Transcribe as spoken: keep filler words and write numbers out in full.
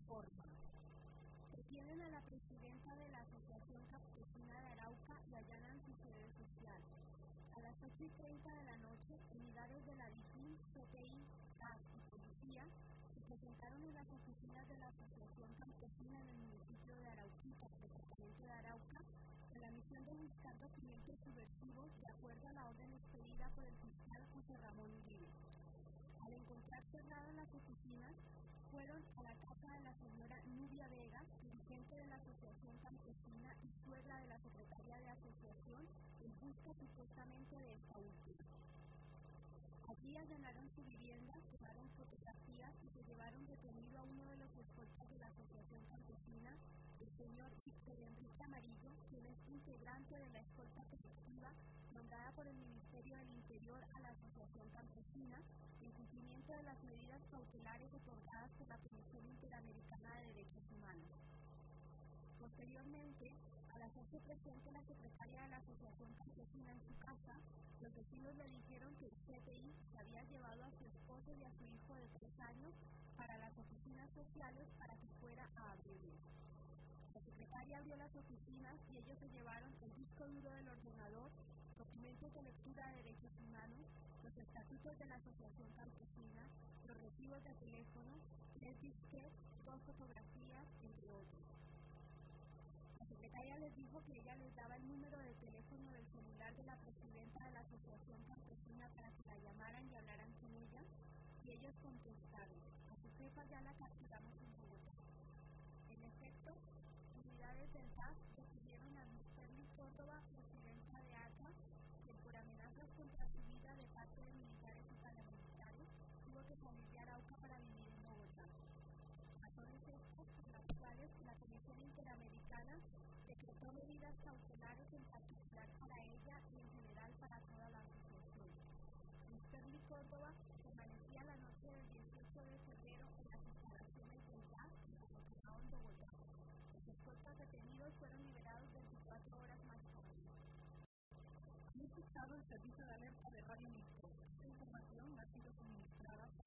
informa. Detienen a la presidenta de la Asociación Campesina de Arauca y allanan su sede social. A las ocho y treinta de la noche, unidades de la DIJÍN, C T I, C A S y Policía se presentaron en las oficinas de la Asociación Campesina en el municipio de Arauquita, departamento de Arauca, con la misión de buscar documentos subversivos de acuerdo a la orden expedida por el fiscal José Ramón Uribe. Al encontrar cerradas las oficinas, fueron a la casa de la señora Nubia Vega, dirigente de la Asociación Campesina y suegra de la secretaria de asociación, en busca supuestamente de esta última. Allí allanaron su vivienda, tomaron fotografías y se llevaron detenido a uno de los escoltas de la Asociación Campesina, el señor Víctor Enrique Amarillo, quien es integrante de la escolta colectiva mandada por el Ministerio del Interior a la Asociación Campesina en cumplimiento de las medidas cautelares otorgadas por la Comisión Interamericana de Derechos Humanos. Posteriormente, al hacerse presente la secretaria de la Asociación Campesina en su casa, los vecinos le dijeron que el C T I se había llevado a su esposo y a su hijo de tres años para las oficinas sociales para que fuera a abrirlas. La secretaria abrió las oficinas y ellos se llevaron el disco duro del ordenador, documentos de lectura de derechos humanos, los estatutos de la Asociación Campesina, los recibos de teléfono, tres disquetes, dos fotografías, entre otros. La secretaria les dijo que ella les daba el número de teléfono del celular de la presidenta de la Asociación Campesina para que la llamaran y hablaran con ella, y ellos contestaron: a su jefa ya la capturamos en Bogotá. En efecto, unidades del D A S detuvieron a Misterly Córdoba, presidenta de A C A, que por amenazas contra su vida de parte de militares y paramilitares tuvo que salir de Arauca para vivir en Bogotá. Razones estas por las cuales la Comisión Interamericana decretó medidas cautelares en particular para ella y en general para toda la asociación. Misterly Córdoba permanecía la noche del dieciocho de febrero en las instalaciones del D A S en Bogotá. Los escoltas detenidos fueron liberados veinticuatro horas más tarde. Han escuchado el servicio de alerta de Radio Mixto. Esta información ha sido suministrada